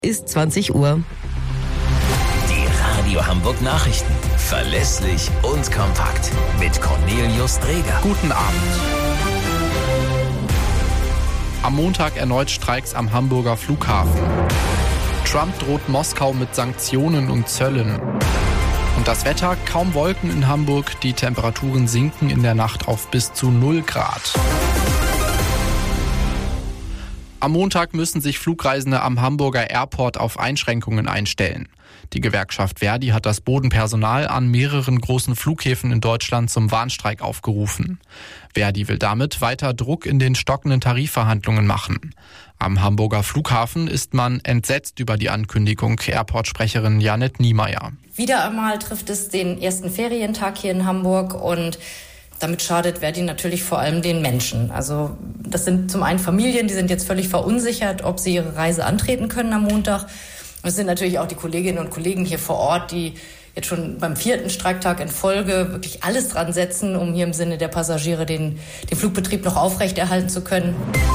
Ist 20 Uhr. Die Radio Hamburg Nachrichten. Verlässlich und kompakt. Mit Cornelius Dreger. Guten Abend. Am Montag erneut Streiks am Hamburger Flughafen. Trump droht Moskau mit Sanktionen und Zöllen. Und das Wetter, kaum Wolken in Hamburg, die Temperaturen sinken in der Nacht auf bis zu 0 Grad. Am Montag müssen sich Flugreisende am Hamburger Airport auf Einschränkungen einstellen. Die Gewerkschaft ver.di hat das Bodenpersonal an mehreren großen Flughäfen in Deutschland zum Warnstreik aufgerufen. ver.di will damit weiter Druck in den stockenden Tarifverhandlungen machen. Am Hamburger Flughafen ist man entsetzt über die Ankündigung, Airport-Sprecherin Janet Niemeyer. Wieder einmal trifft es den ersten Ferientag hier in Hamburg und damit schadet ver.di natürlich vor allem den Menschen. Also das sind zum einen Familien, die sind jetzt völlig verunsichert, ob sie ihre Reise antreten können am Montag. Und es sind natürlich auch die Kolleginnen und Kollegen hier vor Ort, die jetzt schon beim 4. Streiktag in Folge wirklich alles dran setzen, um hier im Sinne der Passagiere den Flugbetrieb noch aufrechterhalten zu können.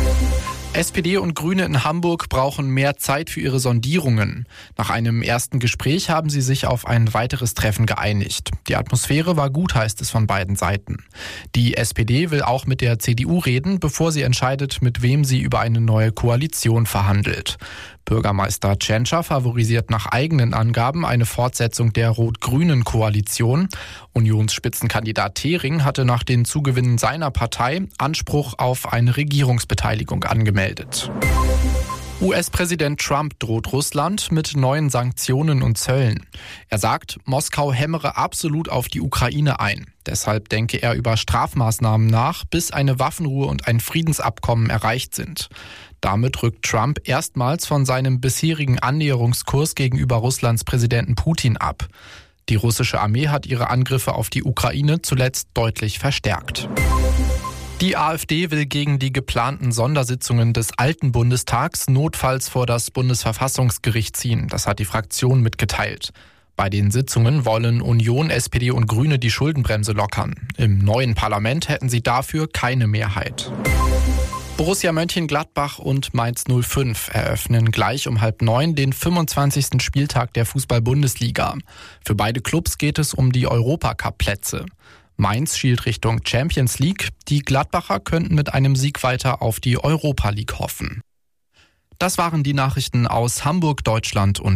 SPD und Grüne in Hamburg brauchen mehr Zeit für ihre Sondierungen. Nach einem ersten Gespräch haben sie sich auf ein weiteres Treffen geeinigt. Die Atmosphäre war gut, heißt es von beiden Seiten. Die SPD will auch mit der CDU reden, bevor sie entscheidet, mit wem sie über eine neue Koalition verhandelt. Bürgermeister Tschentscher favorisiert nach eigenen Angaben eine Fortsetzung der rot-grünen Koalition. Unionsspitzenkandidat Thering hatte nach den Zugewinnen seiner Partei Anspruch auf eine Regierungsbeteiligung angemeldet. US-Präsident Trump droht Russland mit neuen Sanktionen und Zöllen. Er sagt, Moskau hämmere absolut auf die Ukraine ein. Deshalb denke er über Strafmaßnahmen nach, bis eine Waffenruhe und ein Friedensabkommen erreicht sind. Damit rückt Trump erstmals von seinem bisherigen Annäherungskurs gegenüber Russlands Präsidenten Putin ab. Die russische Armee hat ihre Angriffe auf die Ukraine zuletzt deutlich verstärkt. Die AfD will gegen die geplanten Sondersitzungen des alten Bundestags notfalls vor das Bundesverfassungsgericht ziehen. Das hat die Fraktion mitgeteilt. Bei den Sitzungen wollen Union, SPD und Grüne die Schuldenbremse lockern. Im neuen Parlament hätten sie dafür keine Mehrheit. Borussia Mönchengladbach und Mainz 05 eröffnen gleich um 8:30 den 25. Spieltag der Fußball-Bundesliga. Für beide Clubs geht es um die Europacup-Plätze. Mainz schielt Richtung Champions League. Die Gladbacher könnten mit einem Sieg weiter auf die Europa League hoffen. Das waren die Nachrichten aus Hamburg, Deutschland und